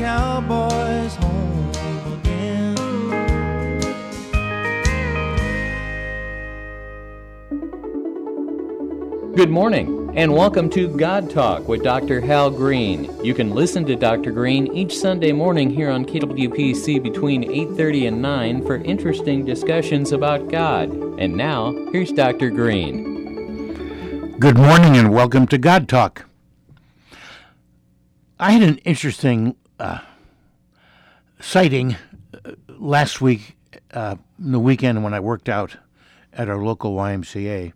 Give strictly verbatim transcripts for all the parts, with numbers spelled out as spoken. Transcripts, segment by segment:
cowboys home again. Good morning, and welcome to God Talk with Doctor Hal Green. You can listen to Doctor Green each Sunday morning here on K W P C between eight thirty and nine for interesting discussions about God. And now, here's Doctor Green. Good morning, and welcome to God Talk. I had an interesting uh, sighting uh, last week, uh, the weekend when I worked out at our local Y M C A.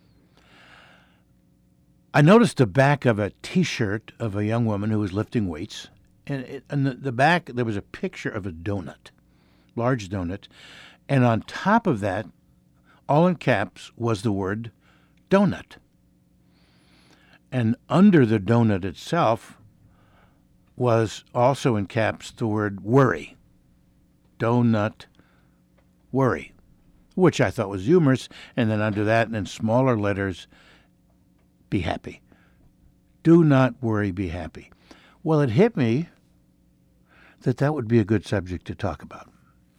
I noticed the back of a T-shirt of a young woman who was lifting weights, and it, on the, the back there was a picture of a donut, large donut, and on top of that, all in caps, was the word donut. And under the donut itself was also in caps the word worry. Donut, worry, which I thought was humorous, and then under that, and in smaller letters, be happy. Do not worry, be happy. Well, it hit me that that would be a good subject to talk about.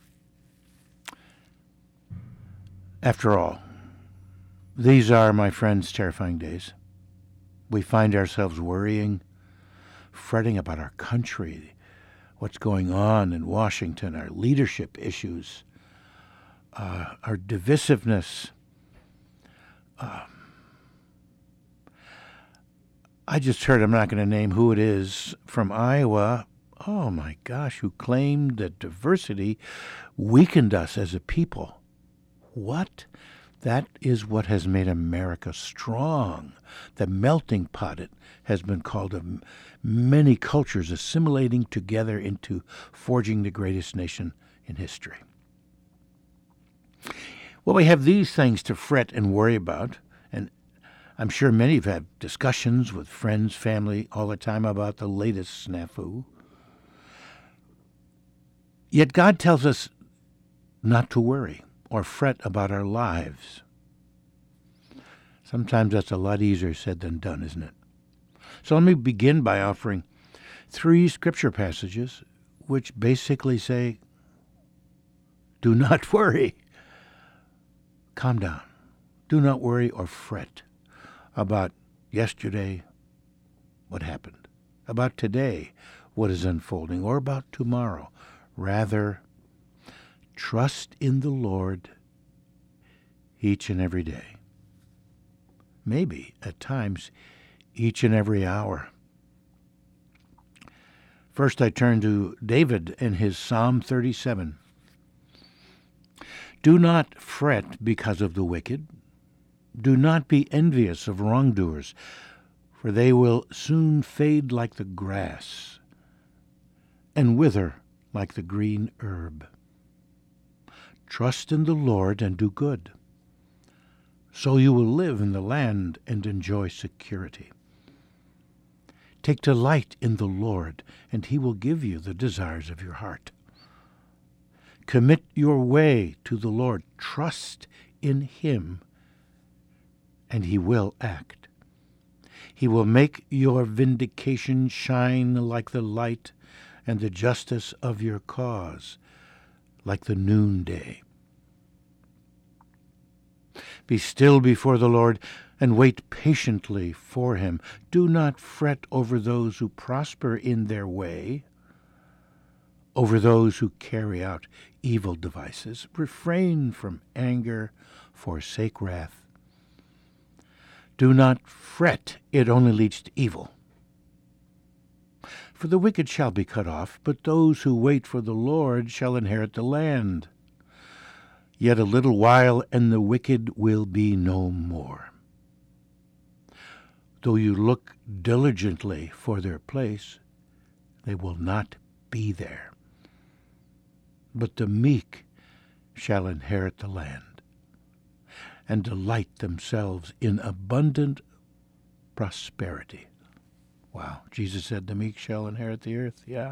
After all, these are, my friends, terrifying days. We find ourselves worrying, fretting about our country, what's going on in Washington, our leadership issues, uh, our divisiveness. Uh, I just heard, I'm not going to name who it is, from Iowa, oh my gosh, who claimed that diversity weakened us as a people. What? That is what has made America strong. The melting pot, it has been called, of many cultures assimilating together into forging the greatest nation in history. Well, we have these things to fret and worry about, and I'm sure many have had discussions with friends, family, all the time about the latest snafu. Yet God tells us not to worry or fret about our lives. Sometimes that's a lot easier said than done, isn't it? So let me begin by offering three scripture passages which basically say, do not worry. Calm down. Do not worry or fret about yesterday, what happened, about today, what is unfolding, or about tomorrow. Rather, trust in the Lord each and every day. Maybe, at times, each and every hour. First, I turn to David in his Psalm thirty-seven. Do not fret because of the wicked. Do not be envious of wrongdoers, for they will soon fade like the grass and wither like the green herb. Trust in the Lord and do good, so you will live in the land and enjoy security. Take delight in the Lord, and he will give you the desires of your heart. Commit your way to the Lord. Trust in him, and he will act. He will make your vindication shine like the light, and the justice of your cause like the noonday. Be still before the Lord and wait patiently for him. Do not fret over those who prosper in their way, over those who carry out evil devices. Refrain from anger, forsake wrath. Do not fret, it only leads to evil. For the wicked shall be cut off, but those who wait for the Lord shall inherit the land. Yet a little while, and the wicked will be no more. Though you look diligently for their place, they will not be there. But the meek shall inherit the land, and delight themselves in abundant prosperity. Wow, Jesus said the meek shall inherit the earth, yeah.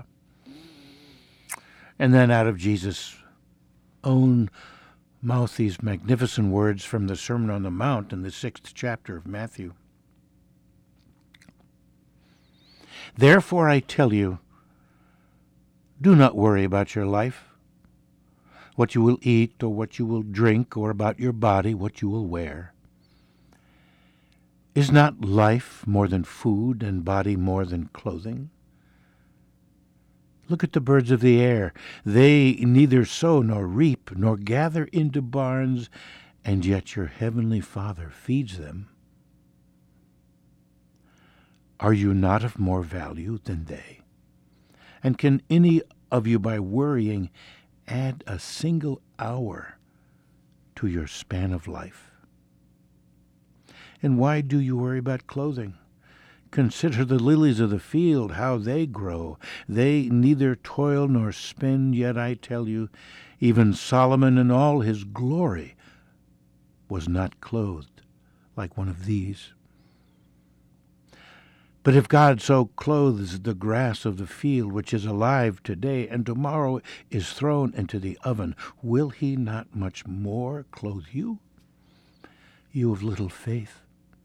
And then out of Jesus' own mouth, these magnificent words from the Sermon on the Mount in the sixth chapter of Matthew. Therefore I tell you, Do not worry about your life, what you will eat or what you will drink, or about your body, what you will wear. Is not life more than food, and body more than clothing? Look at the birds of the air. They neither sow nor reap nor gather into barns, and yet your heavenly Father feeds them. Are you not of more value than they? And can any of you, by worrying, add a single hour to your span of life? And why do you worry about clothing? Consider the lilies of the field, how they grow. They neither toil nor spin, yet I tell you, even Solomon in all his glory was not clothed like one of these. But if God so clothes the grass of the field, which is alive today and tomorrow is thrown into the oven, will he not much more clothe you, you of little faith?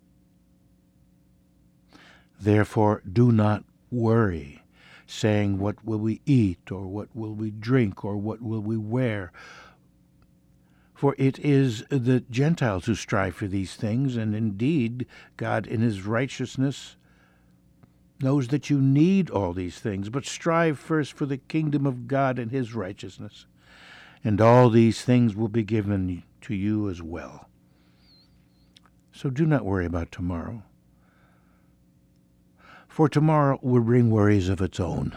Therefore do not worry, saying, what will we eat, or what will we drink, or what will we wear? For it is the Gentiles who strive for these things, and indeed God in his righteousness knows that you need all these things, but strive first for the kingdom of God and his righteousness, and all these things will be given to you as well. So do not worry about tomorrow, for tomorrow will bring worries of its own.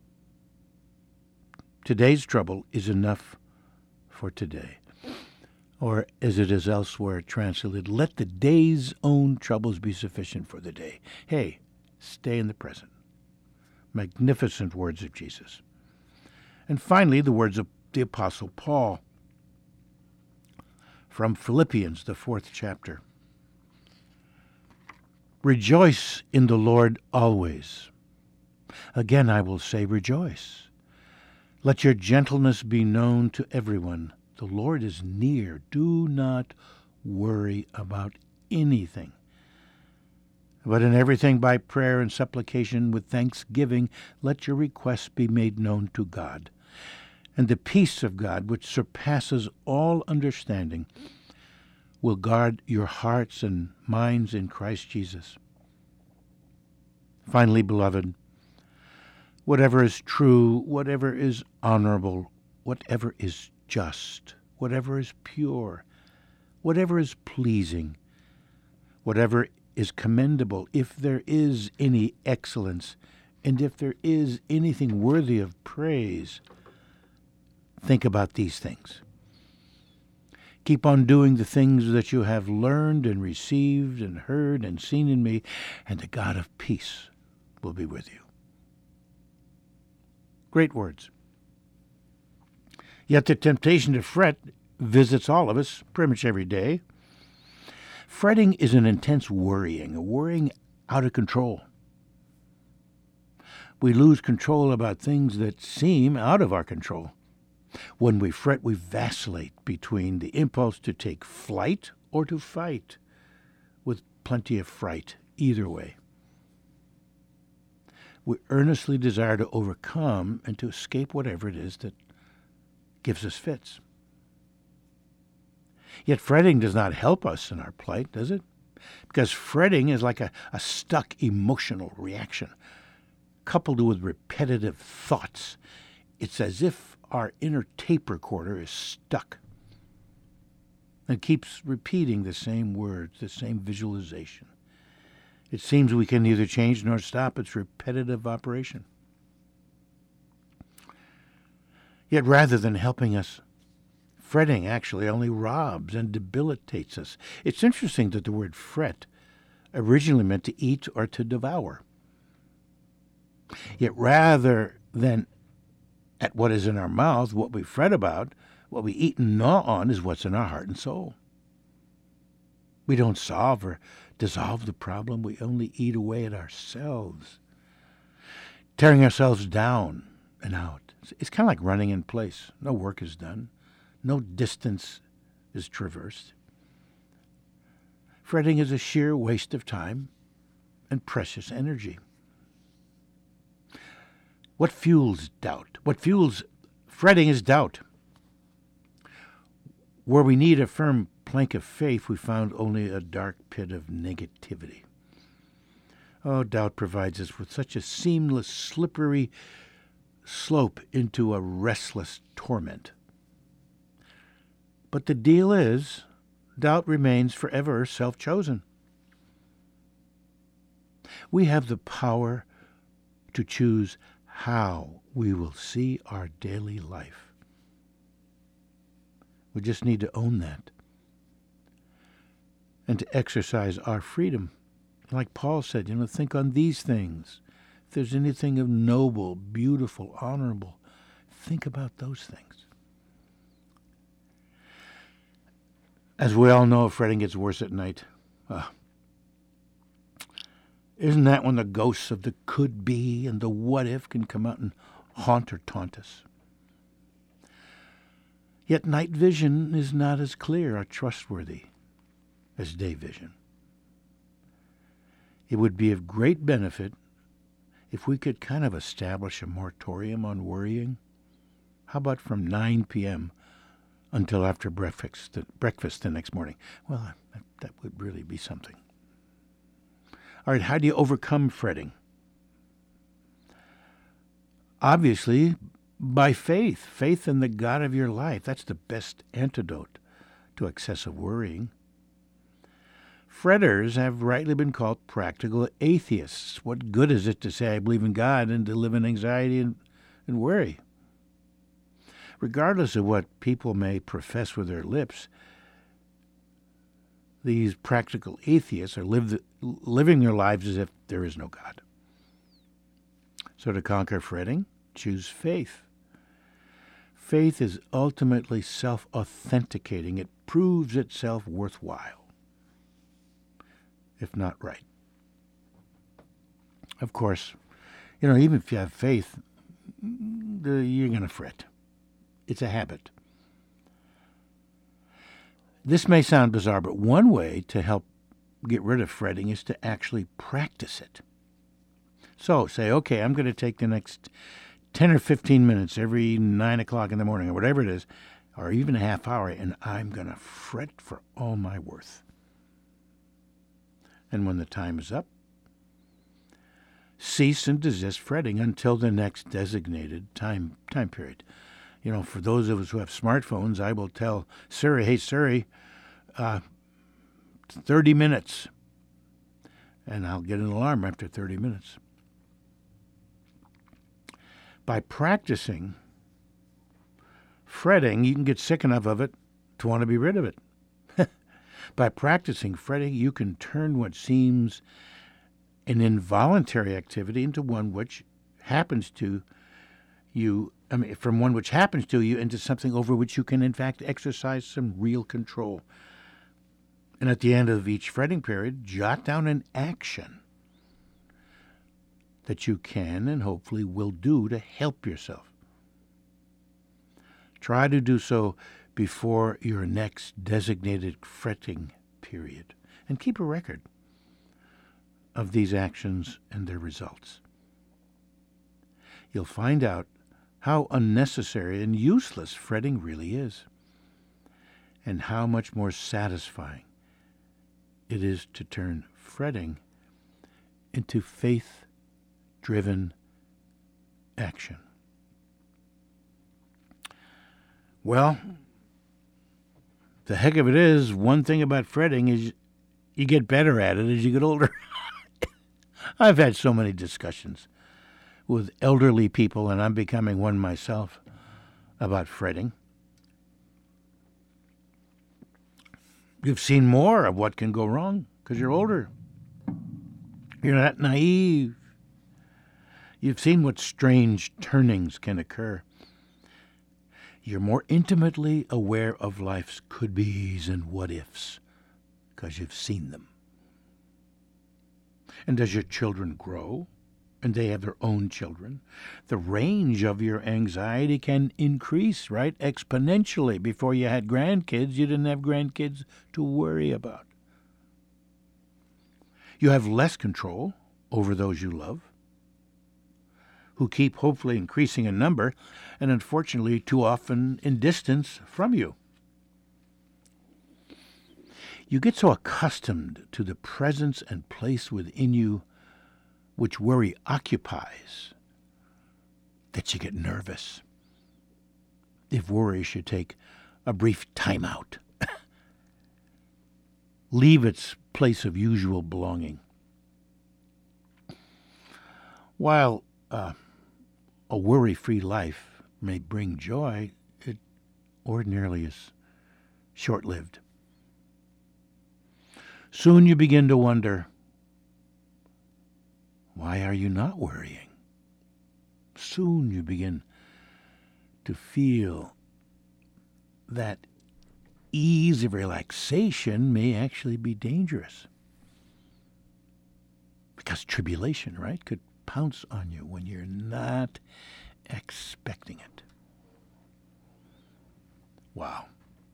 Today's trouble is enough for today. Or, as it is elsewhere translated, let the day's own troubles be sufficient for the day. Hey, stay in the present. Magnificent words of Jesus. And finally, the words of the Apostle Paul from Philippians, the fourth chapter. Rejoice in the Lord always. Again I will say, rejoice. Let your gentleness be known to everyone. The Lord is near. Do not worry about anything, but in everything by prayer and supplication with thanksgiving, let your requests be made known to God. And the peace of God, which surpasses all understanding, will guard your hearts and minds in Christ Jesus. Finally, beloved, whatever is true, whatever is honorable, whatever is just, whatever is pure, whatever is pleasing, whatever is commendable, if there is any excellence, and if there is anything worthy of praise, think about these things. Keep on doing the things that you have learned and received and heard and seen in me, and the God of peace will be with you. Great words. Yet the temptation to fret visits all of us pretty much every day. Fretting is an intense worrying, a worrying out of control. We lose control about things that seem out of our control. When we fret, we vacillate between the impulse to take flight or to fight, with plenty of fright either way. We earnestly desire to overcome and to escape whatever it is that gives us fits. Yet fretting does not help us in our plight, does it? Because fretting is like a, a stuck emotional reaction, coupled with repetitive thoughts. It's as if our inner tape recorder is stuck and keeps repeating the same words, the same visualization. It seems we can neither change nor stop its repetitive operation. Yet rather than helping us, fretting actually only robs and debilitates us. It's interesting that the word fret originally meant to eat or to devour. Yet rather than at what is in our mouth, what we fret about, what we eat and gnaw on is what's in our heart and soul. We don't solve or dissolve the problem. We only eat away at ourselves, tearing ourselves down and out. It's kind of like running in place. No work is done. No distance is traversed. Fretting is a sheer waste of time and precious energy. What fuels doubt? What fuels fretting is doubt. Where we need a firm plank of faith, we found only a dark pit of negativity. Oh, doubt provides us with such a seamless, slippery slope into a restless torment. But the deal is, doubt remains forever self-chosen. We have the power to choose how we will see our daily life. We just need to own that and to exercise our freedom. Like Paul said, you know, think on these things. If there's anything of noble, beautiful, honorable, think about those things. As we all know, fretting gets worse at night. Uh, isn't that when the ghosts of the could be and the what if can come out and haunt or taunt us? Yet night vision is not as clear or trustworthy as day vision. It would be of great benefit if we could kind of establish a moratorium on worrying. How about from nine p.m. until after breakfast, breakfast the next morning? Well, that, that would really be something. All right, how do you overcome fretting? Obviously, by faith. Faith in the God of your life. That's the best antidote to excessive worrying. Fretters have rightly been called practical atheists. What good is it to say I believe in God and to live in anxiety and, and worry? Regardless of what people may profess with their lips, these practical atheists are live, living their lives as if there is no God. So to conquer fretting, choose faith. Faith is ultimately self-authenticating. It proves itself worthwhile, if not right. Of course, you know, even if you have faith, you're going to fret. It's a habit. This may sound bizarre, but one way to help get rid of fretting is to actually practice it. So say, okay, I'm going to take the next ten or fifteen minutes every nine o'clock in the morning or whatever it is, or even a half hour, and I'm going to fret for all my worth. And when the time is up, cease and desist fretting until the next designated time time period. You know, for those of us who have smartphones, I will tell Siri, hey, Siri, uh, thirty minutes. And I'll get an alarm after thirty minutes. By practicing fretting, you can get sick enough of it to want to be rid of it. By practicing fretting, you can turn what seems an involuntary activity into one which happens to you, I mean, from one which happens to you into something over which you can, in fact, exercise some real control. And at the end of each fretting period, jot down an action that you can and hopefully will do to help yourself. Try to do so before your next designated fretting period, and keep a record of these actions and their results. You'll find out how unnecessary and useless fretting really is, and how much more satisfying it is to turn fretting into faith-driven action. Well, the heck of it is, one thing about fretting is you get better at it as you get older. I've had so many discussions with elderly people, and I'm becoming one myself, about fretting. You've seen more of what can go wrong because you're older. You're not naive. You've seen what strange turnings can occur. You're more intimately aware of life's could-be's and what-ifs because you've seen them. And as your children grow, and they have their own children, the range of your anxiety can increase, right, exponentially. Before you had grandkids, you didn't have grandkids to worry about. You have less control over those you love. who keep hopefully increasing in number and unfortunately too often in distance from you. You get so accustomed to the presence and place within you which worry occupies that you get nervous if worry should take a brief timeout, leave its place of usual belonging. While uh, a worry-free life may bring joy, it ordinarily is short-lived. Soon you begin to wonder, why are you not worrying? Soon you begin to feel that ease of relaxation may actually be dangerous. Because tribulation, right, could pounce on you when you're not expecting it. Wow.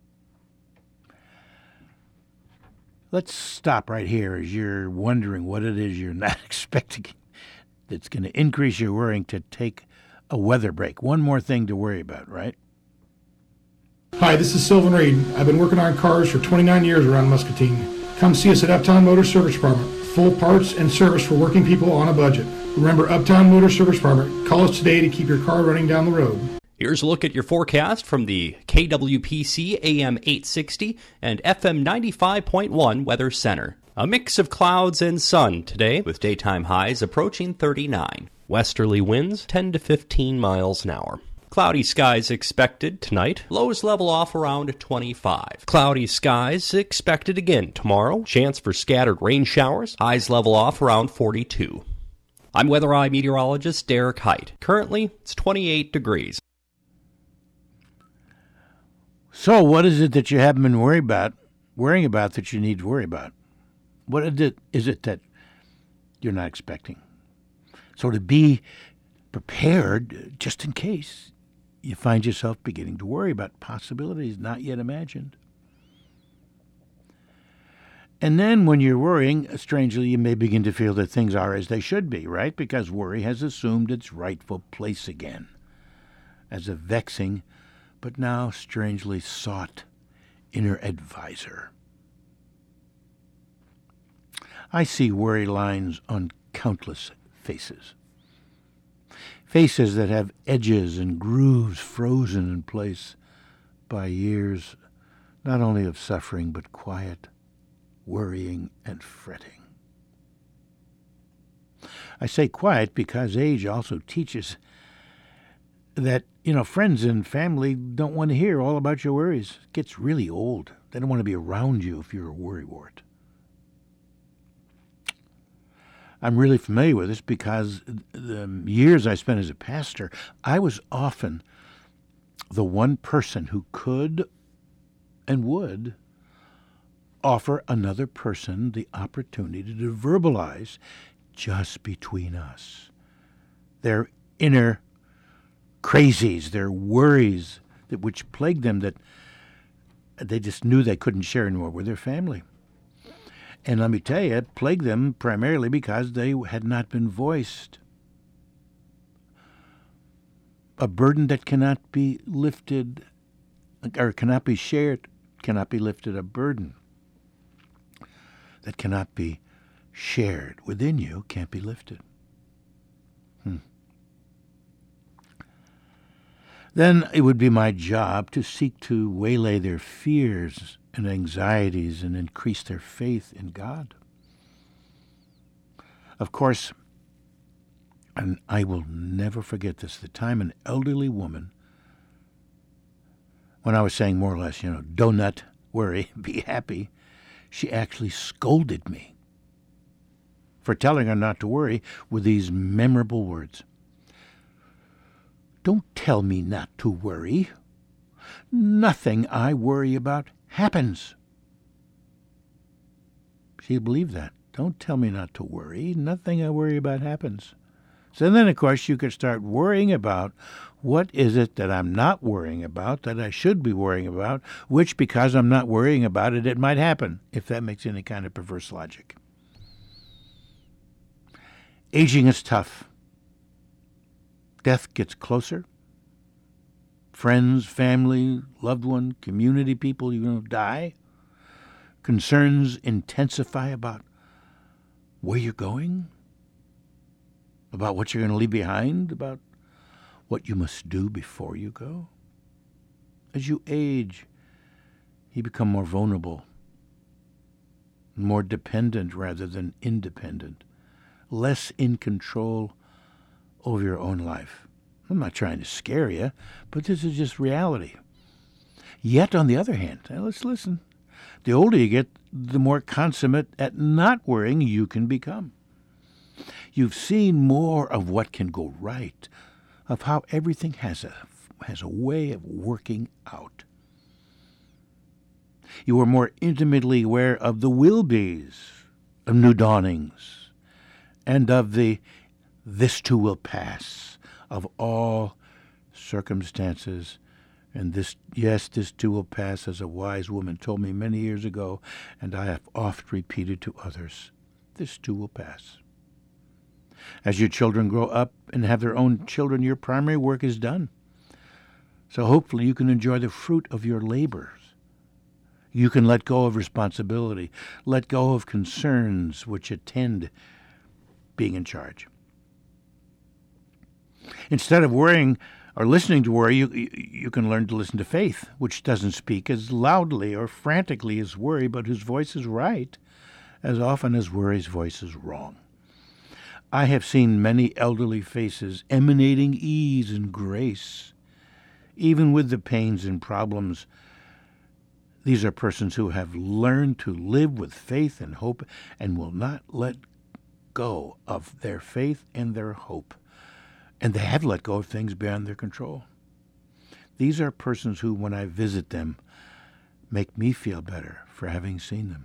Let's stop right here as you're wondering what it is you're not expecting that's going to increase your worrying to take a weather break. One more thing to worry about, right? Hi, this is Sylvan Reed. I've been working on cars for twenty-nine years around Muscatine. Come see us at Uptown Motor Service Department. Full parts and service for working people on a budget. Remember Uptown Motor Service Department. Call us today to keep your car running down the road. Here's a look at your forecast from the K W P C A M eight sixty and F M ninety-five point one Weather Center. A mix of clouds and sun today with daytime highs approaching thirty-nine. Westerly winds ten to fifteen miles an hour. Cloudy skies expected tonight. Lows level off around twenty-five. Cloudy skies expected again tomorrow. Chance for scattered rain showers. Highs level off around forty-two. I'm Weather Eye meteorologist Derek Height. Currently, it's twenty-eight degrees. So what is it that you haven't been worried about, worrying about that you need to worry about? What is it, is it that you're not expecting? So to be prepared, just in case you find yourself beginning to worry about possibilities not yet imagined. And then when you're worrying, strangely, you may begin to feel that things are as they should be, right? Because worry has assumed its rightful place again as a vexing, but now strangely sought inner advisor. I see worry lines on countless faces. Faces that have edges and grooves frozen in place by years, not only of suffering, but quiet, worrying, and fretting. I say quiet because age also teaches that, you know, friends and family don't want to hear all about your worries. It gets really old. They don't want to be around you if you're a worrywart. I'm really familiar with this because the years I spent as a pastor, I was often the one person who could and would offer another person the opportunity to verbalize just between us their inner crazies, their worries that which plagued them that they just knew they couldn't share anymore with their family. And let me tell you, it plagued them primarily because they had not been voiced. A burden that cannot be lifted, or cannot be shared, cannot be lifted. A burden that cannot be shared within you can't be lifted. Hmm. Then it would be my job to seek to waylay their fears and anxieties and increase their faith in God. Of course, and I will never forget this, the time an elderly woman, when I was saying more or less, you know, don't worry, be happy, she actually scolded me for telling her not to worry with these memorable words. Don't tell me not to worry. Nothing I worry about happens. She believed that. Don't tell me not to worry. Nothing I worry about happens. So then, of course, you could start worrying about what is it that I'm not worrying about that I should be worrying about, which, because I'm not worrying about it, it might happen, if that makes any kind of perverse logic. Aging is tough. Death gets closer. Friends, family, loved one, community people, you know, die. Concerns intensify about where you're going, about what you're going to leave behind, about what you must do before you go. As you age, you become more vulnerable, more dependent rather than independent, less in control over your own life. I'm not trying to scare you, but this is just reality. Yet, on the other hand, now let's listen. The older you get, the more consummate at not worrying you can become. You've seen more of what can go right, of how everything has a, has a way of working out. You are more intimately aware of the will-bes, of new dawnings, and of the this too will pass, of all circumstances. And this, yes, this too will pass, as a wise woman told me many years ago, and I have oft repeated to others. This too will pass. As your children grow up and have their own children, your primary work is done. So hopefully you can enjoy the fruit of your labors. You can let go of responsibility, let go of concerns which attend being in charge. Instead of worrying or listening to worry, you, you, you can learn to listen to faith, which doesn't speak as loudly or frantically as worry, but whose voice is right as often as worry's voice is wrong. I have seen many elderly faces emanating ease and grace, even with the pains and problems. These are persons who have learned to live with faith and hope and will not let go of their faith and their hope. And they have let go of things beyond their control. These are persons who, when I visit them, make me feel better for having seen them.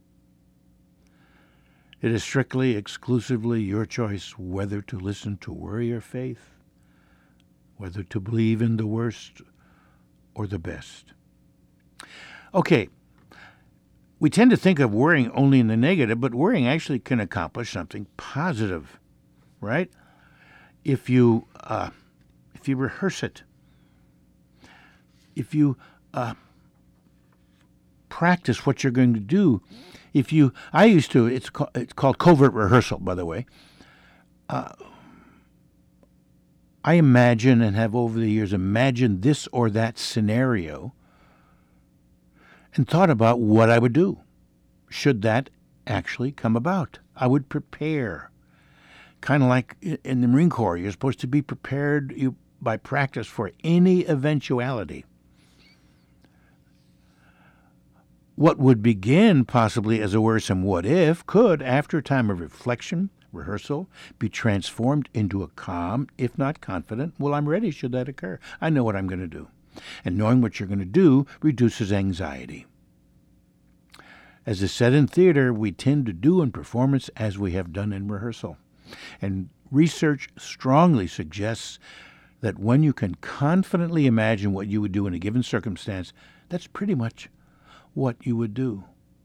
It is strictly, exclusively your choice whether to listen to worry or faith, whether to believe in the worst or the best. Okay, we tend to think of worrying only in the negative, but worrying actually can accomplish something positive, right? If you uh, if you rehearse it, if you uh, practice what you're going to do, if you, I used to, it's called, it's called covert rehearsal, by the way. Uh, I imagine and have over the years imagined this or that scenario and thought about what I would do should that actually come about. I would prepare. Kind of like in the Marine Corps, you're supposed to be prepared you, by practice for any eventuality. What would begin possibly as a worrisome what if could, after a time of reflection, rehearsal, be transformed into a calm, if not confident, well, I'm ready should that occur. I know what I'm going to do. And knowing what you're going to do reduces anxiety. As is said in theater, we tend to do in performance as we have done in rehearsal. And research strongly suggests that when you can confidently imagine what you would do in a given circumstance, that's pretty much what you would do.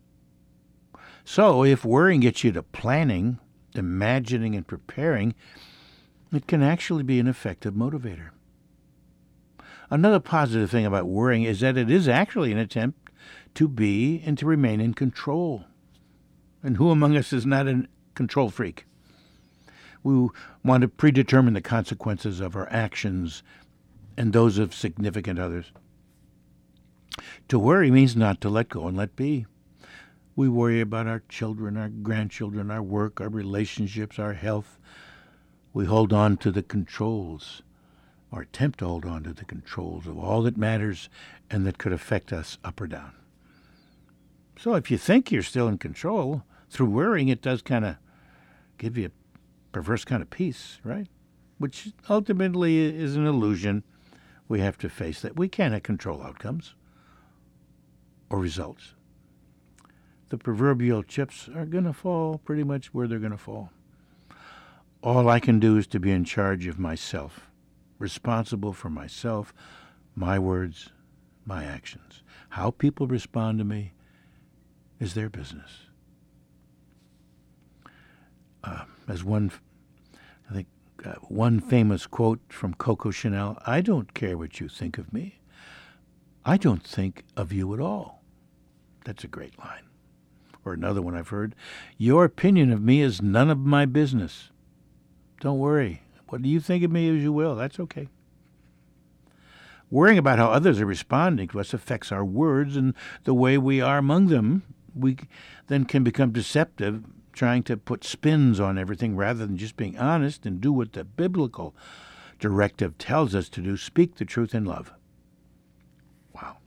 So if worrying gets you to planning, imagining, and preparing, it can actually be an effective motivator. Another positive thing about worrying is that it is actually an attempt to be and to remain in control. And who among us is not a control freak? We want to predetermine the consequences of our actions and those of significant others. To worry means not to let go and let be. We worry about our children, our grandchildren, our work, our relationships, our health. We hold on to the controls, or attempt to hold on to the controls of all that matters and that could affect us up or down. So if you think you're still in control, through worrying, it does kind of give you a perverse kind of peace, right? Which ultimately is an illusion. We have to face that. We cannot control outcomes or results. The proverbial chips are going to fall pretty much where they're going to fall. All I can do is to be in charge of myself, responsible for myself, my words, my actions. How people respond to me is their business. Uh, as one, I think, uh, one famous quote from Coco Chanel, I don't care what you think of me. I don't think of you at all. That's a great line. Or another one I've heard, your opinion of me is none of my business. Don't worry. What do you think of me as you will? That's okay. Worrying about how others are responding to us affects our words and the way we are among them. We then can become deceptive, trying to put spins on everything rather than just being honest and do what the biblical directive tells us to do, speak the truth in love. Wow.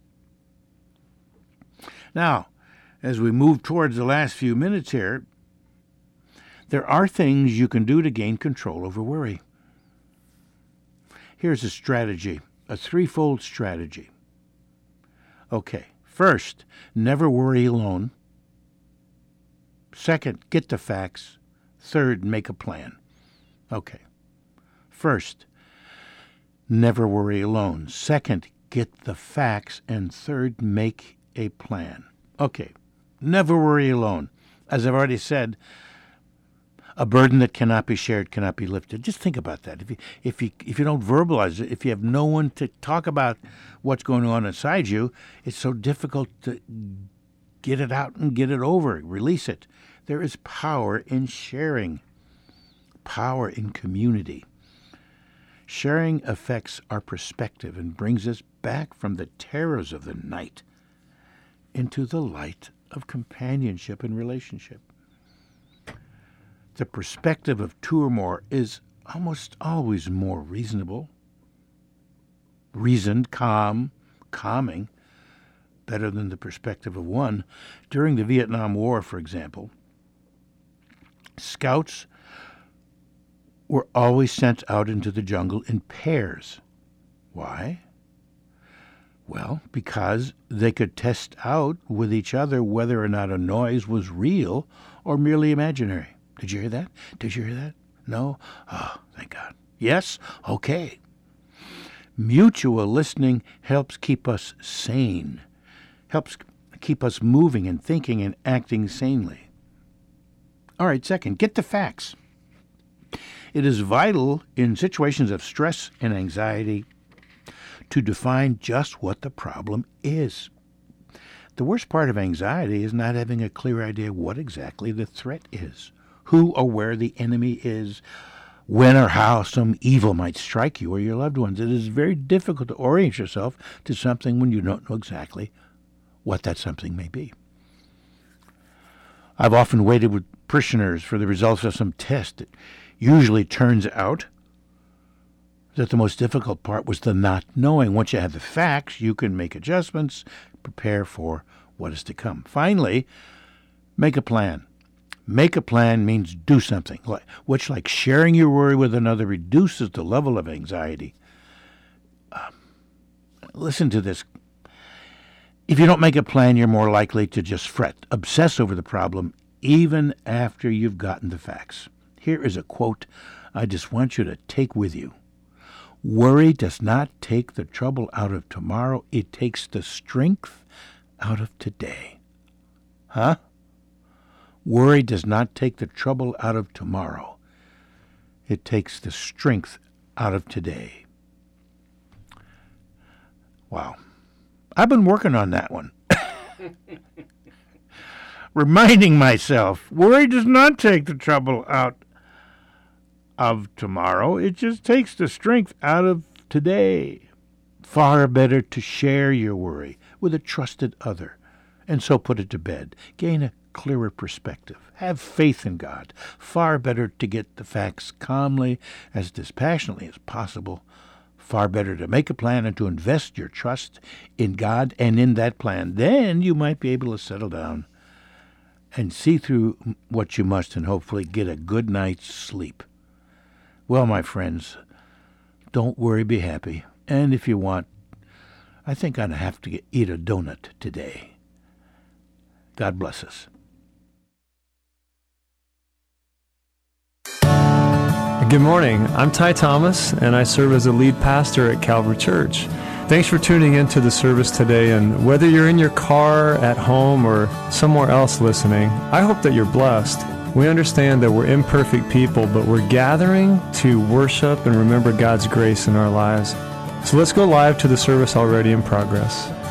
Now, as we move towards the last few minutes here, there are things you can do to gain control over worry. Here's a strategy, a threefold strategy. Okay, first, never worry alone. Second, get the facts. Third, make a plan. Okay. First, never worry alone. Second, get the facts. And third, make a plan. Okay. Never worry alone. As I've already said, a burden that cannot be shared cannot be lifted. Just think about that. If you, if you, if you don't verbalize it, if you have no one to talk about what's going on inside you, it's so difficult to get it out and get it over, release it. There is power in sharing, power in community. Sharing affects our perspective and brings us back from the terrors of the night into the light of companionship and relationship. The perspective of two or more is almost always more reasonable, reasoned, calm, calming, better than the perspective of one. During the Vietnam War, for example, scouts were always sent out into the jungle in pairs. Why? Well, because they could test out with each other whether or not a noise was real or merely imaginary. Did you hear that? Did you hear that? No? Oh, thank God. Yes? Okay. Mutual listening helps keep us sane, helps keep us moving and thinking and acting sanely. All right, second, get the facts. It is vital in situations of stress and anxiety to define just what the problem is. The worst part of anxiety is not having a clear idea what exactly the threat is, who or where the enemy is, when or how some evil might strike you or your loved ones. It is very difficult to orient yourself to something when you don't know exactly what that something may be. I've often waited with parishioners for the results of some test. It usually turns out that the most difficult part was the not knowing. Once you have the facts, you can make adjustments, prepare for what is to come. Finally, make a plan. Make a plan means do something, which, like sharing your worry with another, reduces the level of anxiety. Um, listen to this. If you don't make a plan, you're more likely to just fret, obsess over the problem, even after you've gotten the facts. Here is a quote I just want you to take with you. Worry does not take the trouble out of tomorrow. It takes the strength out of today. Huh? Worry does not take the trouble out of tomorrow. It takes the strength out of today. Wow. I've been working on that one. Reminding myself, worry does not take the trouble out of tomorrow. It just takes the strength out of today. Far better to share your worry with a trusted other, and so put it to bed. Gain a clearer perspective. Have faith in God. Far better to get the facts calmly, as dispassionately as possible. Far better to make a plan and to invest your trust in God and in that plan. Then you might be able to settle down and see through what you must and hopefully get a good night's sleep. Well, my friends, don't worry, be happy. And if you want, I think I'd have to get, eat a donut today. God bless us. Good morning. I'm Ty Thomas, and I serve as a lead pastor at Calvary Church. Thanks for tuning in to the service today, and whether you're in your car, at home, or somewhere else listening, I hope that you're blessed. We understand that we're imperfect people, but we're gathering to worship and remember God's grace in our lives. So let's go live to the service already in progress.